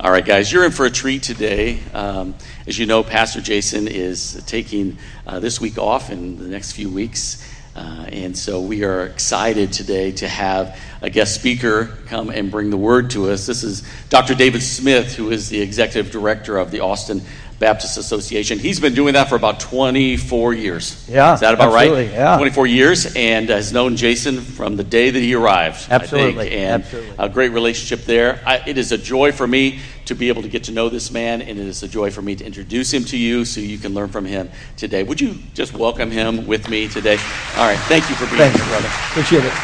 All right, guys, you're in for a treat today. As you know, Pastor Jason is taking this week off in the next few weeks. And so we are excited today to have a guest speaker come and bring the word to us. This is Dr. David Smith, who is the executive director of the Austin Baptist Association. He's been doing that for about 24 years. Yeah, is that about absolutely, right? Yeah. 24 years, and has known Jason from the day that he arrived. Absolutely, I think, and absolutely. a great relationship there. It is a joy for me to be able to get to know this man, and it is a joy for me to introduce him to you so you can learn from him today. Would you just welcome him with me today? All right, thank you for being here, brother. Appreciate it.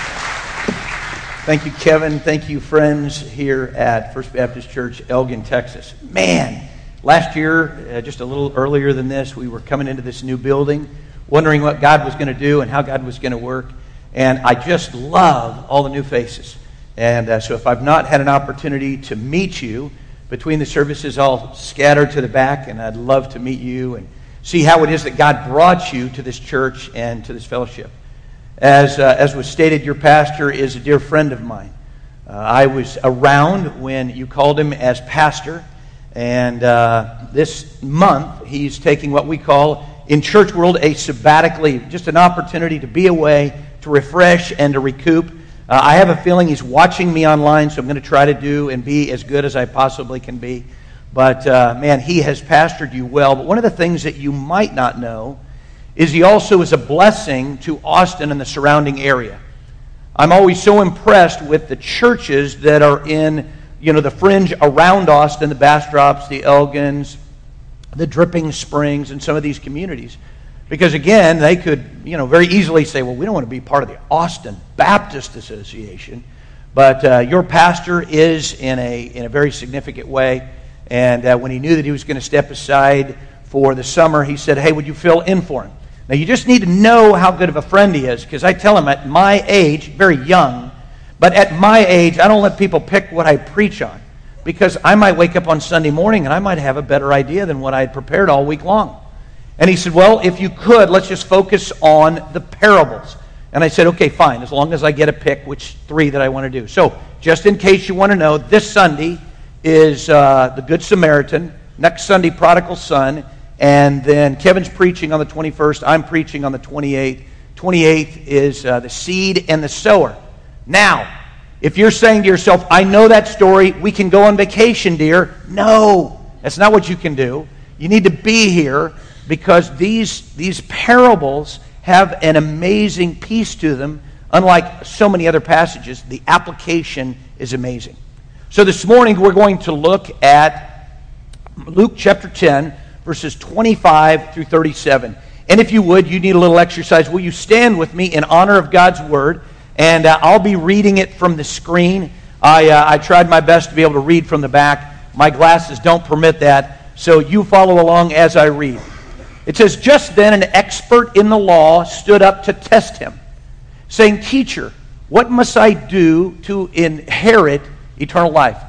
Thank you, Kevin. Thank you, friends here at First Baptist Church, Elgin, Texas. Man, last year, just a little earlier than this, we were coming into this new building, wondering what God was going to do and how God was going to work. And I just love all the new faces. And so if I've not had an opportunity to meet you, between the services, I'll scatter to the back, and I'd love to meet you and see how it is that God brought you to this church and to this fellowship. As was stated, your pastor is a dear friend of mine. I was around when you called him as pastor, and this month he's taking what we call in church world a sabbatic leave, just an opportunity to be away, to refresh and to recoup. I have a feeling he's watching me online, so I'm going to try to do and be as good as I possibly can be. But man, he has pastored you well. But one of the things that you might not know is he also is a blessing to Austin and the surrounding area. I'm always so impressed with the churches that are in, the fringe around Austin, the Bastropes, the Elgins, the Dripping Springs, and some of these communities. Because again, they could, very easily say, well, we don't want to be part of the Austin Baptist Association. But your pastor is in a very significant way. And when he knew that he was going to step aside for the summer, he said, hey, would you fill in for him? Now, you just need to know how good of a friend he is, because I tell him at my age, very young, but at my age, I don't let people pick what I preach on, because I might wake up on Sunday morning and I might have a better idea than what I had prepared all week long. And he said, well, if you could, let's just focus on the parables. And I said, okay, fine, as long as I get to pick which three that I want to do. So, just in case you want to know, this Sunday is the Good Samaritan, next Sunday, Prodigal Son, and then Kevin's preaching on the 21st, I'm preaching on the 28th. 28th is the seed and the sower. Now, if you're saying to yourself, I know that story, we can go on vacation, dear. No, that's not what you can do. You need to be here, because these parables have an amazing piece to them. Unlike so many other passages, the application is amazing. So this morning we're going to look at Luke chapter 10, verses 25 through 37. And if you would, you need a little exercise. Will you stand with me in honor of God's Word? And I'll be reading it from the screen. I tried my best to be able to read from the back. My glasses don't permit that, so you follow along as I read. It says, just then an expert in the law stood up to test him, saying, Teacher, what must I do to inherit eternal life?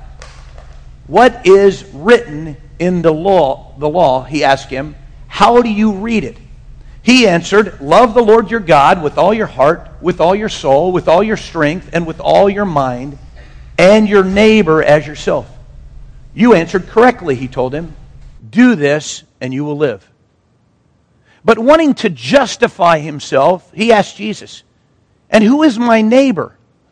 What is written in the law, he asked him. How do you read it? He answered, love the Lord your God with all your heart, with all your soul, with all your strength, and with all your mind, and your neighbor as yourself. You answered correctly, he told him. Do this, and you will live. But wanting to justify himself, he asked Jesus, and who is my neighbor?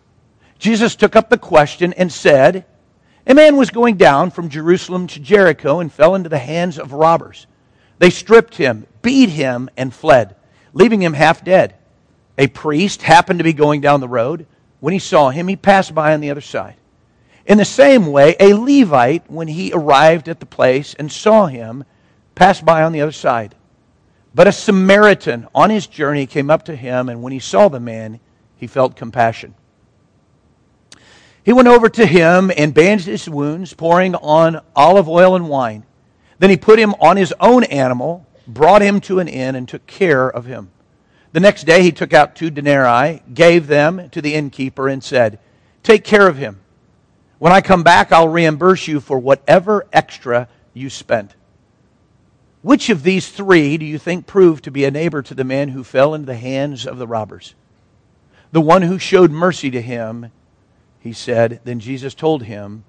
Jesus took up the question and said, a man was going down from Jerusalem to Jericho and fell into the hands of robbers. They stripped him, beat him, and fled, leaving him half dead. A priest happened to be going down the road. When he saw him, he passed by on the other side. In the same way, a Levite, when he arrived at the place and saw him, passed by on the other side. But a Samaritan on his journey came up to him, and when he saw the man, he felt compassion. He went over to him and bandaged his wounds, pouring on olive oil and wine. Then he put him on his own animal, brought him to an inn, and took care of him. The next day he took out 2 denarii, gave them to the innkeeper, and said, take care of him. When I come back, I'll reimburse you for whatever extra you spent. Which of these 3 do you think proved to be a neighbor to the man who fell into the hands of the robbers? The one who showed mercy to him, he said. Then Jesus told him,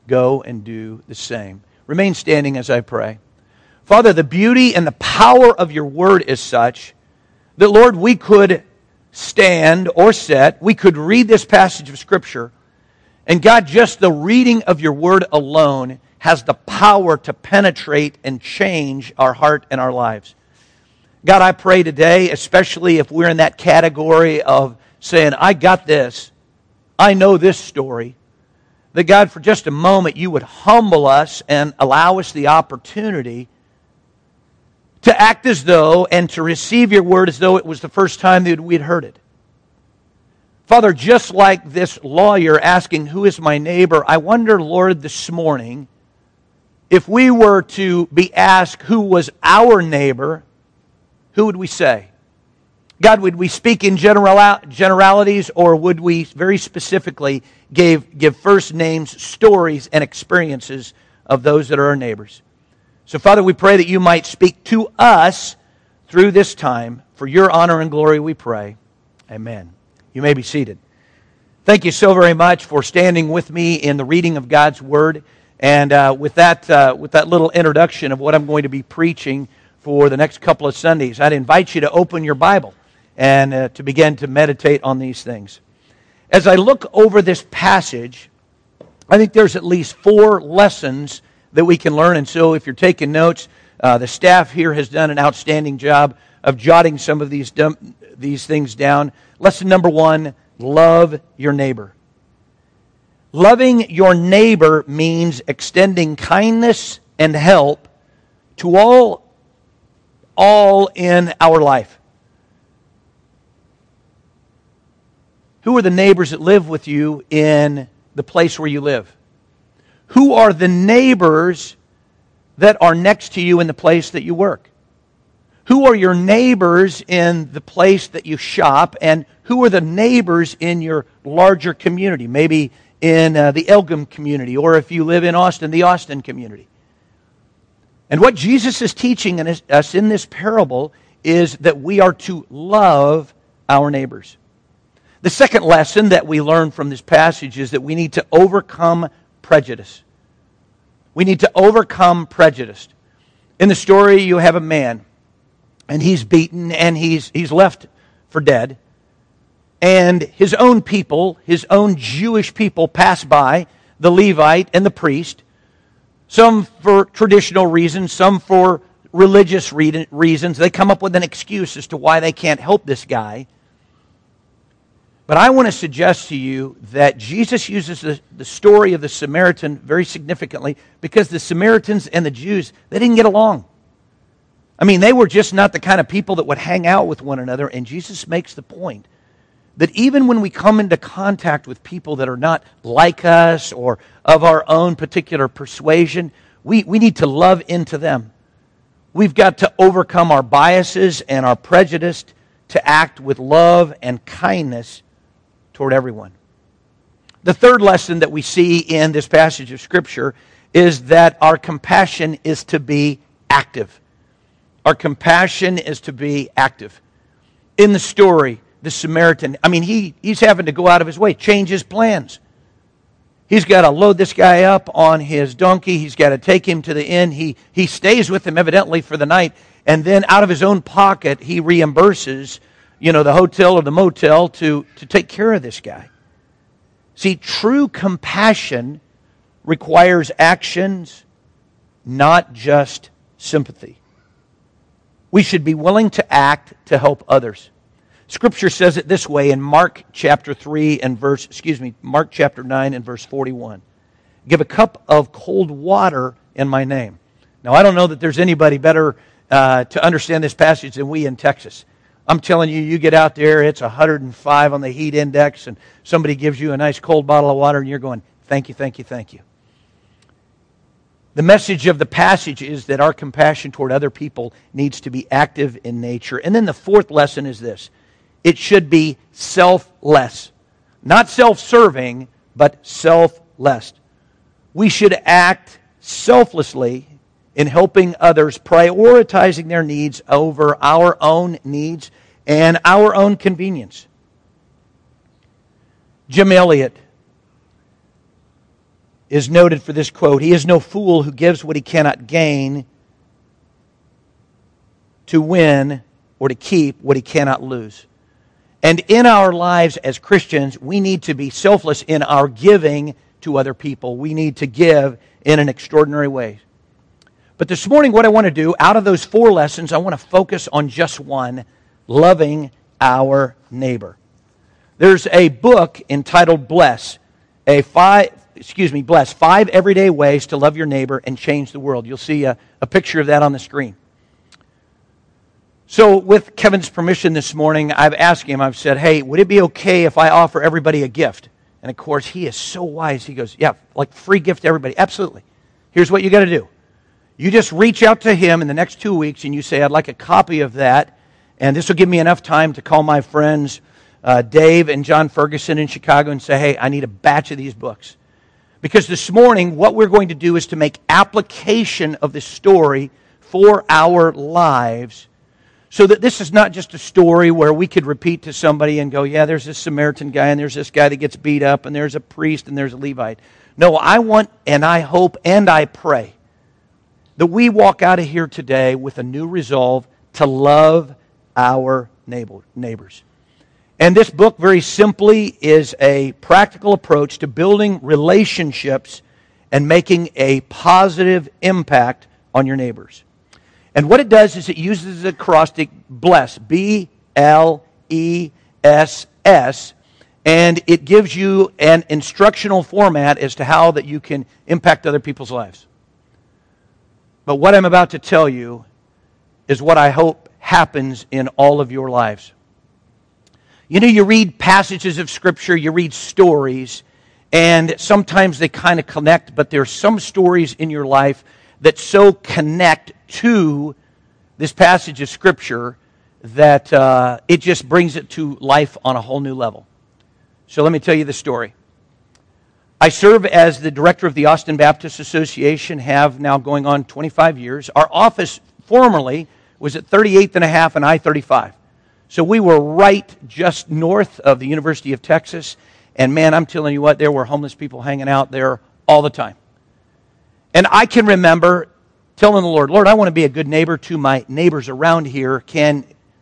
go and do the same. Remain standing as I pray. Father, the beauty and the power of your word is such that, Lord, we could stand or sit, we could read this passage of Scripture, and God, just the reading of your word alone has the power to penetrate and change our heart and our lives. God, I pray today, especially if we're in that category of saying, I got this, I know this story, that God, for just a moment, you would humble us and allow us the opportunity to act as though and to receive your word as though it was the first time that we'd heard it. Father, just like this lawyer asking, who is my neighbor, I wonder, Lord, this morning, if we were to be asked who was our neighbor, who would we say? God, would we speak in generalities, or would we very specifically give first names, stories, and experiences of those that are our neighbors? So, Father, we pray that you might speak to us through this time. For your honor and glory, we pray. Amen. You may be seated. Thank you so very much for standing with me in the reading of God's Word. And with that little introduction of what I'm going to be preaching for the next couple of Sundays, I'd invite you to open your Bible and to begin to meditate on these things. As I look over this passage, I think there's at least 4 lessons that we can learn. And so if you're taking notes, the staff here has done an outstanding job of jotting some of these things down. Lesson number 1, love your neighbor. Loving your neighbor means extending kindness and help to all in our life. Who are the neighbors that live with you in the place where you live? Who are the neighbors that are next to you in the place that you work? Who are your neighbors in the place that you shop? And who are the neighbors in your larger community? Maybe in the Elgin community, or if you live in Austin, the Austin community. And what Jesus is teaching us in this parable is that we are to love our neighbors. The second lesson that we learn from this passage is that we need to overcome prejudice. We need to overcome prejudice. In the story, you have a man, and he's beaten, and he's left for dead. And his own people, his own Jewish people, pass by, the Levite and the priest, some for traditional reasons, some for religious reasons. They come up with an excuse as to why they can't help this guy. But I want to suggest to you that Jesus uses the story of the Samaritan very significantly, because the Samaritans and the Jews, they didn't get along. I mean, they were just not the kind of people that would hang out with one another, and Jesus makes the point that even when we come into contact with people that are not like us or of our own particular persuasion, we need to love into them. We've got to overcome our biases and our prejudice to act with love and kindness toward everyone. The third lesson that we see in this passage of Scripture is that our compassion is to be active. Our compassion is to be active. In the story, the Samaritan, he's having to go out of his way, change his plans. He's got to load this guy up on his donkey. He's got to take him to the inn. He stays with him evidently for the night, and then out of his own pocket, he reimburses the hotel or the motel to take care of this guy. See, true compassion requires actions, not just sympathy. We should be willing to act to help others. Scripture says it this way in Mark chapter 9 and verse 41. Give a cup of cold water in my name. Now, I don't know that there's anybody better to understand this passage than we in Texas. I'm telling you, you get out there, it's 105 on the heat index, and somebody gives you a nice cold bottle of water, and you're going, thank you, thank you, thank you. The message of the passage is that our compassion toward other people needs to be active in nature. And then the fourth lesson is this. It should be selfless. Not self-serving, but selfless. We should act selflessly in helping others, prioritizing their needs over our own needs and our own convenience. Jim Elliot is noted for this quote: "He is no fool who gives what he cannot gain to win or to keep what he cannot lose." And in our lives as Christians, we need to be selfless in our giving to other people. We need to give in an extraordinary way. But this morning, what I want to do, out of those 4 lessons, I want to focus on just one: loving our neighbor. There's a book entitled Bless, Bless, 5 Everyday Ways to Love Your Neighbor and Change the World. You'll see a picture of that on the screen. So with Kevin's permission this morning, I've asked him, I've said, hey, would it be okay if I offer everybody a gift? And of course, he is so wise. He goes, yeah, like free gift to everybody. Absolutely. Here's what you got to do. You just reach out to him in the next 2 weeks and you say, I'd like a copy of that. And this will give me enough time to call my friends Dave and John Ferguson in Chicago and say, hey, I need a batch of these books. Because this morning, what we're going to do is to make application of this story for our lives, so that this is not just a story where we could repeat to somebody and go, yeah, there's this Samaritan guy, and there's this guy that gets beat up, and there's a priest, and there's a Levite. No, I want, and I hope, and I pray that we walk out of here today with a new resolve to love our neighbors. And this book, very simply, is a practical approach to building relationships and making a positive impact on your neighbors. And what it does is it uses the acrostic BLESS, B-L-E-S-S, and it gives you an instructional format as to how that you can impact other people's lives. But what I'm about to tell you is what I hope happens in all of your lives. You know, you read passages of Scripture, you read stories, and sometimes they kind of connect, but there are some stories in your life that so connect to this passage of Scripture that it just brings it to life on a whole new level. So let me tell you the story. I serve as the director of the Austin Baptist Association, have now going on 25 years. Our office formerly was at 38th and a half and I-35. So we were right just north of the University of Texas. And man, I'm telling you what, there were homeless people hanging out there all the time. And I can remember telling the Lord, Lord, I want to be a good neighbor to my neighbors around here. Can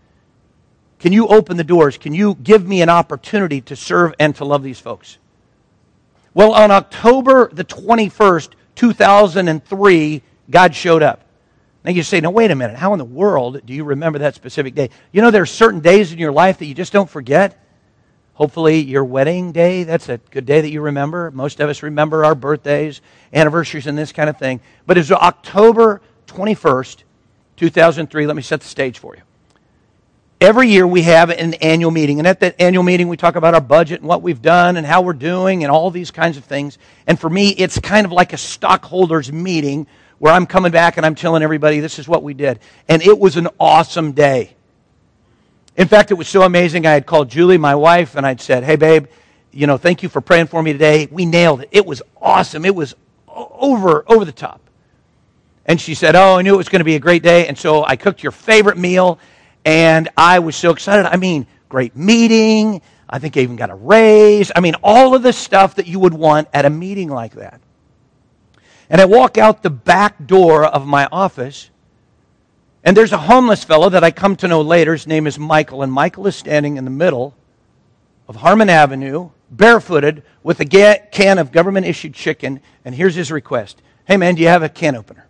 you open the doors? Can you give me an opportunity to serve and to love these folks? Well, on October the 21st, 2003, God showed up. Now you say, no, wait a minute. How in the world do you remember that specific day? You know, there are certain days in your life that you just don't forget. Hopefully your wedding day, that's a good day that you remember. Most of us remember our birthdays, anniversaries, and this kind of thing. But it's October 21st, 2003. Let me set the stage for you. Every year we have an annual meeting, and at that annual meeting we talk about our budget and what we've done and how we're doing and all these kinds of things. And for me, it's kind of like a stockholders meeting where I'm coming back and I'm telling everybody this is what we did. And it was an awesome day. In fact, it was so amazing, I had called Julie, my wife, and I'd said, hey, babe, you know, thank you for praying for me today. We nailed it. It was awesome. It was over the top. And she said, oh, I knew it was going to be a great day, and so I cooked your favorite meal, and I was so excited. I mean, great meeting. I think I even got a raise. I mean, all of the stuff that you would want at a meeting like that. And I walk out the back door of my office, and there's a homeless fellow that I come to know later. His name is Michael, and Michael is standing in the middle of Harmon Avenue, barefooted, with a can of government-issued chicken, and here's his request. Hey, man, do you have a can opener?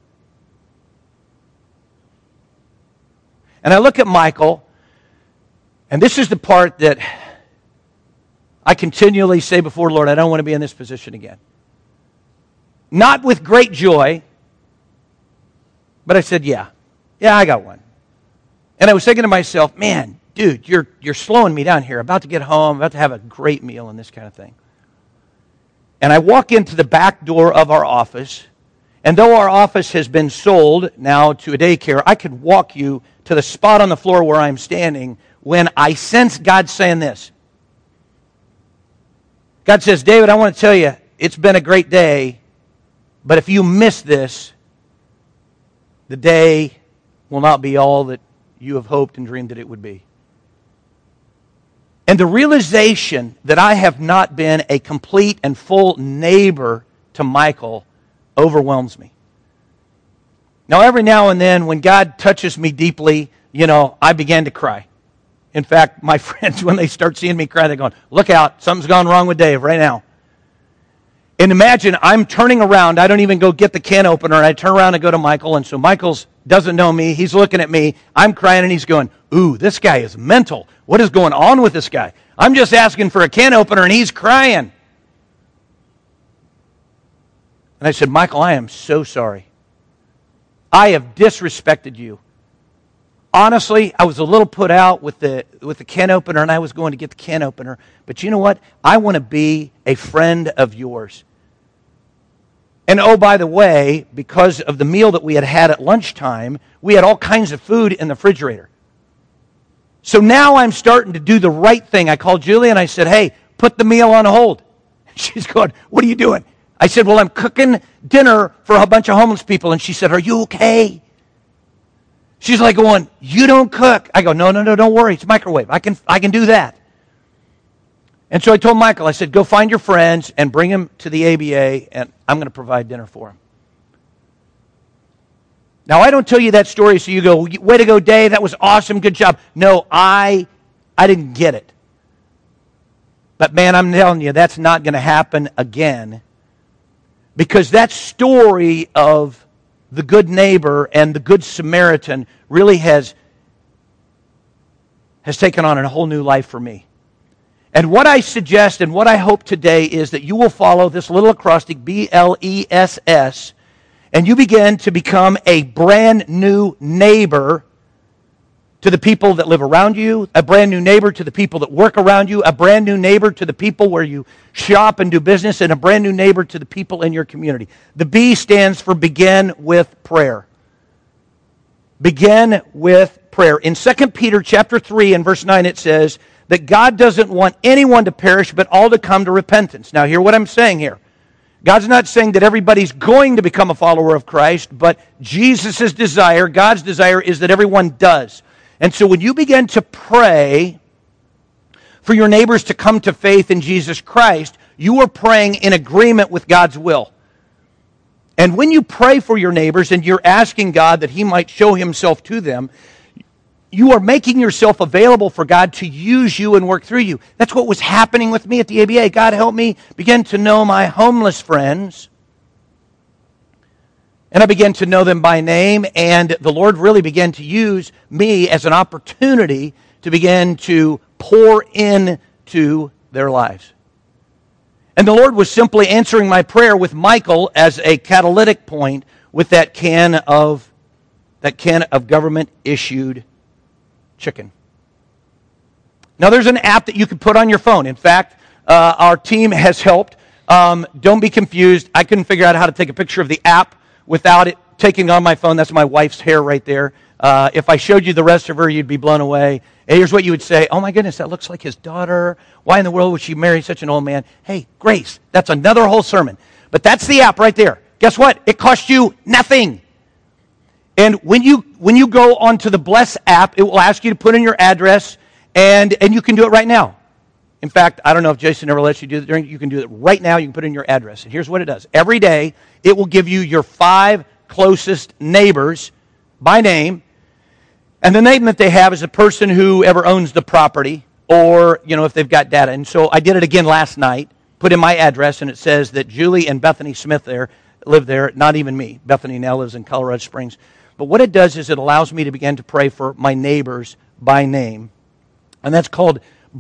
And I look at Michael, and this is the part that I continually say before Lord, I don't want to be in this position again. Not with great joy, but I said, yeah, I got one. And I was thinking to myself, man, dude, you're slowing me down here. About to get home, about to have a great meal and this kind of thing. And I walk into the back door of our office, and though our office has been sold now to a daycare, I could walk you to the spot on the floor where I'm standing when I sense God saying this. God says, David, I want to tell you, it's been a great day, but if you miss this, the day will not be all that you have hoped and dreamed that it would be. And the realization that I have not been a complete and full neighbor to Michael overwhelms me. Now, every now and then, when God touches me deeply, I begin to cry. In fact, my friends, when they start seeing me cry, they're going, look out, something's gone wrong with Dave right now. And imagine I'm turning around, I don't even go get the can opener, and I turn around and go to Michael, and so Michael doesn't know me, he's looking at me, I'm crying, and he's going, ooh, this guy is mental. What is going on with this guy? I'm just asking for a can opener, and he's crying. And I said, Michael, I am so sorry. I have disrespected you. Honestly, I was a little put out with the can opener, and I was going to get the can opener. But you know what? I want to be a friend of yours. And oh, by the way, because of the meal that we had at lunchtime, we had all kinds of food in the refrigerator. So now I'm starting to do the right thing. I called Julie and I said, hey, put the meal on hold. She's going, what are you doing? I said, well, I'm cooking dinner for a bunch of homeless people. And she said, are you okay? She's like going, you don't cook. I go, no, don't worry. It's microwave. I can do that. And so I told Michael, I said, go find your friends and bring them to the ABA, and I'm going to provide dinner for them. Now, I don't tell you that story so you go, way to go, Dave. That was awesome. Good job. No, I didn't get it. But man, I'm telling you, that's not going to happen again, because that story of the good neighbor and the good Samaritan really has taken on a whole new life for me. And what I suggest and what I hope today is that you will follow this little acrostic, BLESS, and you begin to become a brand new neighbor to the people that live around you, a brand new neighbor to the people that work around you, a brand new neighbor to the people where you shop and do business, and a brand new neighbor to the people in your community. The B stands for begin with prayer. Begin with prayer. In 2 Peter chapter 3 and verse 9 it says that God doesn't want anyone to perish but all to come to repentance. Now hear what I'm saying here. God's not saying that everybody's going to become a follower of Christ, but Jesus' desire, God's desire, is that everyone does. And so when you begin to pray for your neighbors to come to faith in Jesus Christ, you are praying in agreement with God's will. And when you pray for your neighbors and you're asking God that He might show Himself to them, you are making yourself available for God to use you and work through you. That's what was happening with me at the ABA. God helped me begin to know my homeless friends. And I began to know them by name, and the Lord really began to use me as an opportunity to begin to pour into their lives. And the Lord was simply answering my prayer with Michael as a catalytic point with that can of government-issued chicken. Now, there's an app that you can put on your phone. In fact, our team has helped. Don't be confused. I couldn't figure out how to take a picture of the app without it taking on my phone. That's my wife's hair right there. If I showed you the rest of her, you'd be blown away. And here's what you would say. Oh my goodness, that looks like his daughter. Why in the world would she marry such an old man? Hey, Grace, that's another whole sermon. But that's the app right there. Guess what? It costs you nothing. And when you go onto the Bless app, it will ask you to put in your address, and you can do it right now. In fact, I don't know if Jason ever lets you do it. You can do it right now. You can put in your address. And here's what it does. Every day, it will give you your 5 closest neighbors by name. And the name that they have is the person who ever owns the property, or, if they've got data. And so I did it again last night, put in my address, and it says that Julie and Bethany Smith live there, not even me. Bethany now lives in Colorado Springs. But what it does is it allows me to begin to pray for my neighbors by name. And that's called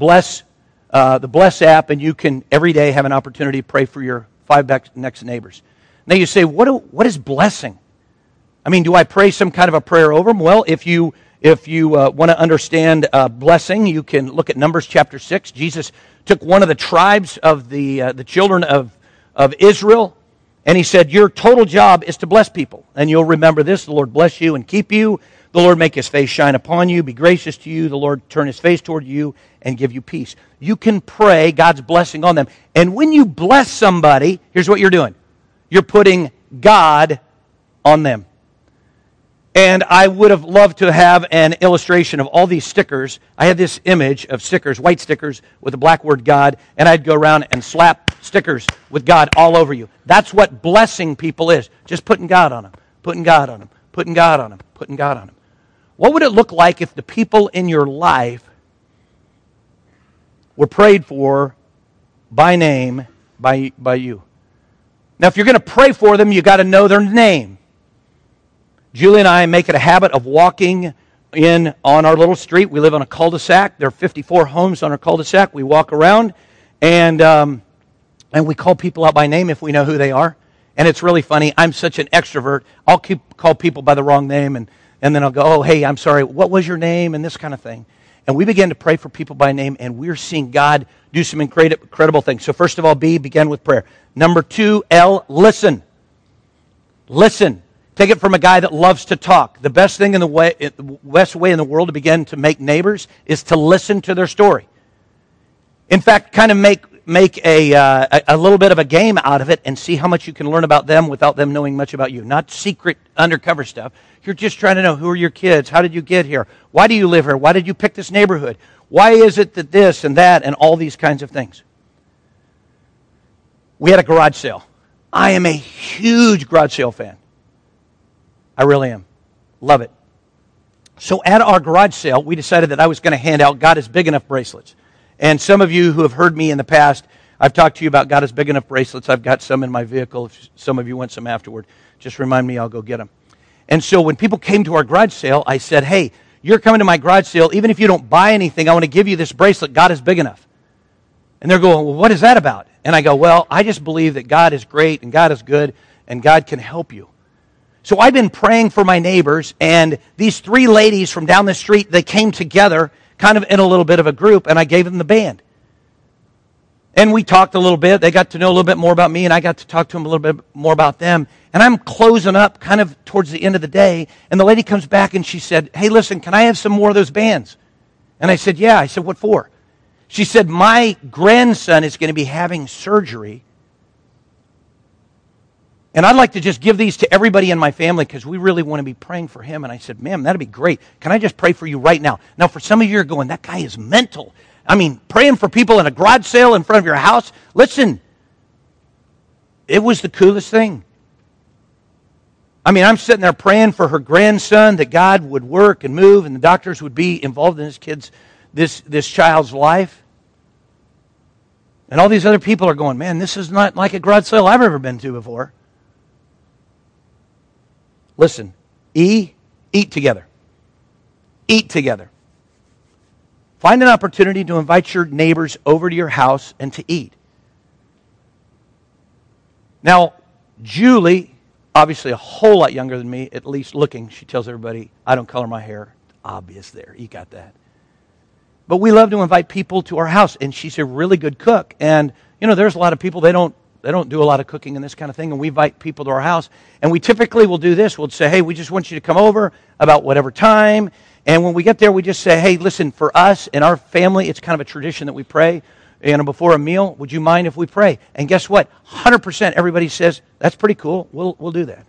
the Bless app, and you can every day have an opportunity to pray for your 5 next neighbors. Now you say, what is blessing? I mean, do I pray some kind of a prayer over them? Well, if you want to understand blessing, you can look at Numbers chapter 6. Jesus took one of the tribes of the children of Israel, and He said, your total job is to bless people. And you'll remember this: the Lord bless you and keep you. The Lord make His face shine upon you, be gracious to you. The Lord turn His face toward you and give you peace. You can pray God's blessing on them. And when you bless somebody, here's what you're doing. You're putting God on them. And I would have loved to have an illustration of all these stickers. I had this image of stickers, white stickers with the black word God, and I'd go around and slap stickers with God all over you. That's what blessing people is. Just putting God on them, putting God on them, putting God on them, putting God on them. What would it look like if the people in your life were prayed for by name by you? Now, if you're going to pray for them, you got to know their name. Julie and I make it a habit of walking in on our little street. We live on a cul-de-sac. There are 54 homes on our cul-de-sac. We walk around, and we call people out by name if we know who they are. And it's really funny. I'm such an extrovert. I'll call people by the wrong name, and then I'll go, oh, hey, I'm sorry, what was your name? And this kind of thing. And we begin to pray for people by name, and we're seeing God do some incredible things. So first of all, B, begin with prayer. Number 2, L, listen. Listen. Take it from a guy that loves to talk. The best thing the best way in the world to begin to make neighbors is to listen to their story. In fact, kind of make a little bit of a game out of it and see how much you can learn about them without them knowing much about you. Not secret undercover stuff. You're just trying to know, who are your kids? How did you get here? Why do you live here? Why did you pick this neighborhood? Why is it that this and that and all these kinds of things? We had a garage sale. I am a huge garage sale fan. I really am. Love it. So at our garage sale, we decided that I was going to hand out God is Big Enough bracelets. And some of you who have heard me in the past, I've talked to you about God is Big Enough bracelets. I've got some in my vehicle. If some of you want some afterward, just remind me, I'll go get them. And so when people came to our garage sale, I said, hey, you're coming to my garage sale. Even if you don't buy anything, I want to give you this bracelet. God is Big Enough. And they're going, well, what is that about? And I go, well, I just believe that God is great and God is good and God can help you. So I've been praying for my neighbors, and these 3 ladies from down the street, they came together kind of in a little bit of a group, and I gave them the band. And we talked a little bit. They got to know a little bit more about me, and I got to talk to them a little bit more about them. And I'm closing up kind of towards the end of the day, and the lady comes back and she said, hey, listen, can I have some more of those bands? And I said, yeah. I said, what for? She said, my grandson is going to be having surgery, and I'd like to just give these to everybody in my family because we really want to be praying for him. And I said, ma'am, that'd be great. Can I just pray for you right now? Now, for some of you are going, that guy is mental. I mean, praying for people in a garage sale in front of your house. Listen, it was the coolest thing. I mean, I'm sitting there praying for her grandson that God would work and move and the doctors would be involved in this child's life. And all these other people are going, man, this is not like a garage sale I've ever been to before. Listen, eat together. Eat together. Find an opportunity to invite your neighbors over to your house and to eat. Now, Julie, obviously a whole lot younger than me, at least looking, she tells everybody, I don't color my hair. Obvious there, you got that. But we love to invite people to our house, and she's a really good cook. And, you know, there's a lot of people, they don't do a lot of cooking and this kind of thing, and we invite people to our house. And we typically will do this. We'll say, hey, we just want you to come over about whatever time. And when we get there, we just say, hey, listen, for us in our family, it's kind of a tradition that we pray, before a meal. Would you mind if we pray? And guess what? 100% everybody says, that's pretty cool. We'll do that.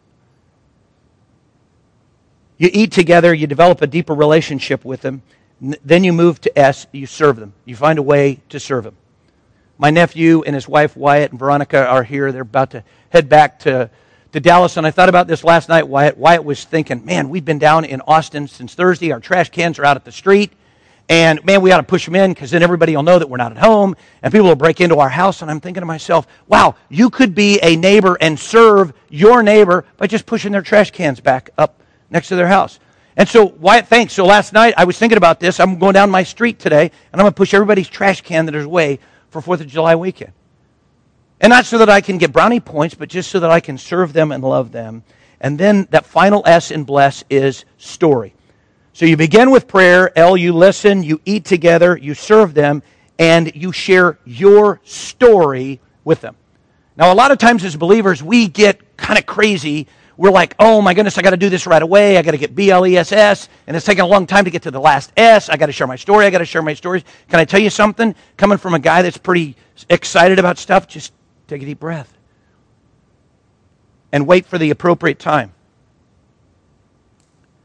You eat together. You develop a deeper relationship with them. Then you move to S. You serve them. You find a way to serve them. My nephew and his wife, Wyatt and Veronica, are here. They're about to head back to Dallas. And I thought about this last night, Wyatt. Wyatt was thinking, man, we've been down in Austin since Thursday. Our trash cans are out at the street. And, man, we ought to push them in because then everybody will know that we're not at home. And people will break into our house. And I'm thinking to myself, wow, you could be a neighbor and serve your neighbor by just pushing their trash cans back up next to their house. And so, Wyatt, thanks. So last night I was thinking about this. I'm going down my street today, and I'm going to push everybody's trash can that is away for 4th of July weekend. And not so that I can get brownie points, but just so that I can serve them and love them. And then that final S in bless is story. So you begin with prayer. L, you listen, you eat together, you serve them, and you share your story with them. Now, a lot of times as believers, we get kind of crazy. We're like, oh my goodness, I got to do this right away. I got to get BLESS, and it's taking a long time to get to the last S. I got to share my story. I got to share my stories. Can I tell you something? Coming from a guy that's pretty excited about stuff, just take a deep breath and wait for the appropriate time.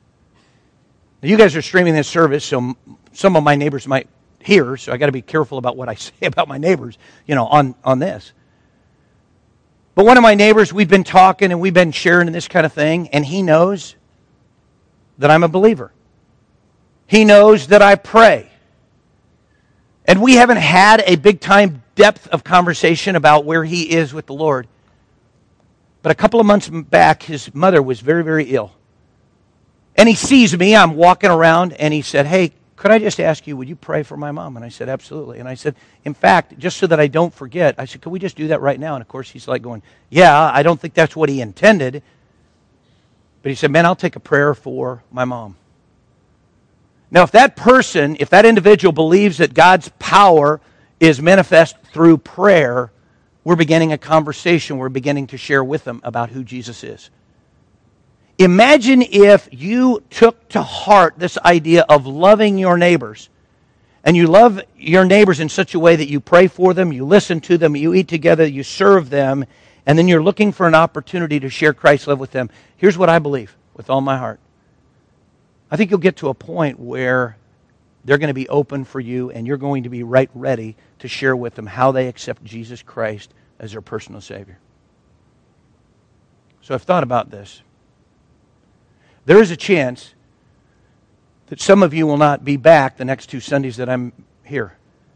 Now, you guys are streaming this service, so some of my neighbors might hear, so I got to be careful about what I say about my neighbors, on this. But one of my neighbors, we've been talking and we've been sharing this kind of thing, and he knows that I'm a believer. He knows that I pray. And we haven't had a big-time depth of conversation about where he is with the Lord. But a couple of months back, his mother was very, very ill. And he sees me, I'm walking around, and he said, "Hey, could I just ask you, would you pray for my mom?" And I said, "Absolutely." And I said, "In fact, just so that I don't forget," I said, "Could we just do that right now?" And of course, he's like going, "Yeah, I don't think that's what he intended." But he said, "Man, I'll take a prayer for my mom." Now, if that individual believes that God's power is manifest through prayer, we're beginning a conversation. We're beginning to share with them about who Jesus is. Imagine if you took to heart this idea of loving your neighbors, and you love your neighbors in such a way that you pray for them, you listen to them, you eat together, you serve them, and then you're looking for an opportunity to share Christ's love with them. Here's what I believe with all my heart. I think you'll get to a point where they're going to be open for you, and you're going to be right ready to share with them how they accept Jesus Christ as their personal Savior. So I've thought about this. There is a chance that some of you will not be back the next 2 Sundays that I'm here.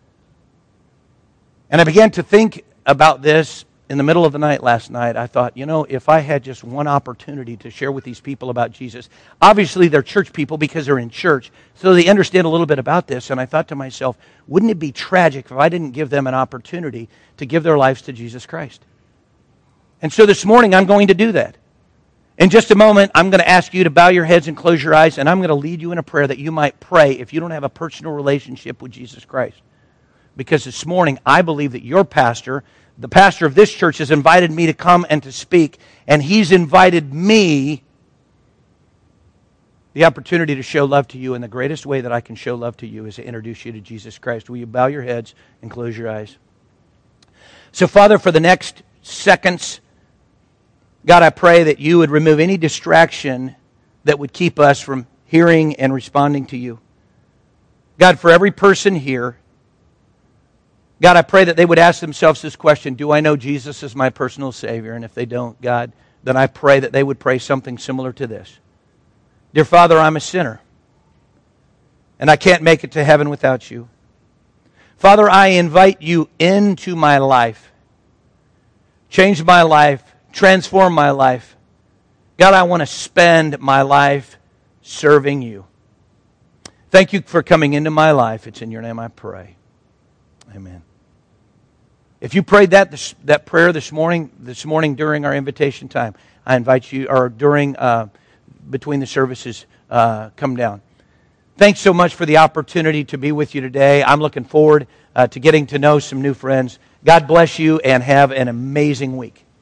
And I began to think about this in the middle of the night last night. I thought, if I had just one opportunity to share with these people about Jesus. Obviously, they're church people because they're in church, so they understand a little bit about this. And I thought to myself, wouldn't it be tragic if I didn't give them an opportunity to give their lives to Jesus Christ? And so this morning, I'm going to do that. In just a moment, I'm going to ask you to bow your heads and close your eyes, and I'm going to lead you in a prayer that you might pray if you don't have a personal relationship with Jesus Christ. Because this morning, I believe that your pastor, the pastor of this church, has invited me to come and to speak, and he's invited me the opportunity to show love to you, and the greatest way that I can show love to you is to introduce you to Jesus Christ. Will you bow your heads and close your eyes? So, Father, for the next seconds, God, I pray that you would remove any distraction that would keep us from hearing and responding to you. God, for every person here, God, I pray that they would ask themselves this question: do I know Jesus as my personal Savior? And if they don't, God, then I pray that they would pray something similar to this. Dear Father, I'm a sinner, and I can't make it to heaven without you. Father, I invite you into my life. Change my life. Transform my life. God, I want to spend my life serving you. Thank you for coming into my life. It's in your name I pray. Amen. If you prayed that prayer this morning during our invitation time, I invite you, or between the services, come down. Thanks so much for the opportunity to be with you today. I'm looking forward to getting to know some new friends. God bless you and have an amazing week.